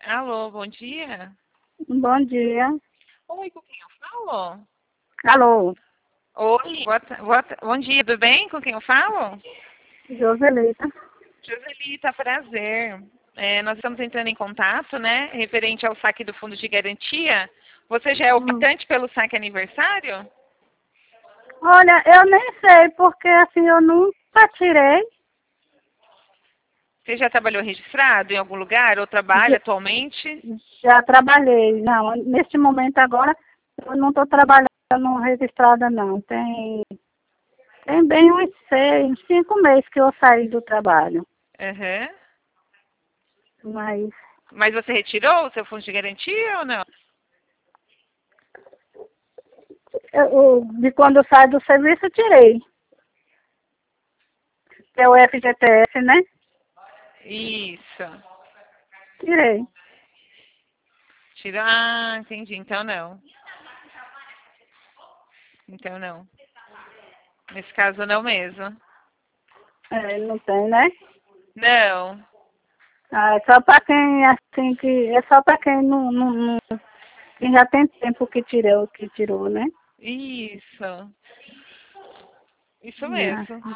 Alô, bom dia. Bom dia. Oi, com quem eu falo? Alô, Oi, bom dia, tudo bem? Com quem eu falo? Joselita. Joselita, prazer. Nós estamos entrando em contato, né, referente ao saque do Fundo de Garantia. Você já é optante pelo saque aniversário? Olha, eu nem sei, porque assim, eu nunca tirei. Você já trabalhou registrado em algum lugar ou trabalha Já, atualmente? já trabalhei. Não, neste momento agora, eu não estou trabalhando registrada, não. Tem bem uns 5 meses que eu saí do trabalho. Aham. Mas Mas você retirou o seu fundo de garantia ou não? de quando eu saio do serviço, eu tirei. Que é o FGTS, né? Isso. Tirei. Tirou. Ah, entendi. Então não. Então não. Nesse caso não mesmo. É, não tem, né? Não. Ah, é só para quem, assim, é só para quem quem já tem tempo que tirou, né? Isso. Isso Ah, mesmo.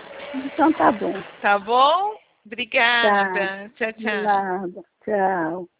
então tá bom. Tá bom? Tá. Obrigada. Tchau, De tchau. nada. Tchau.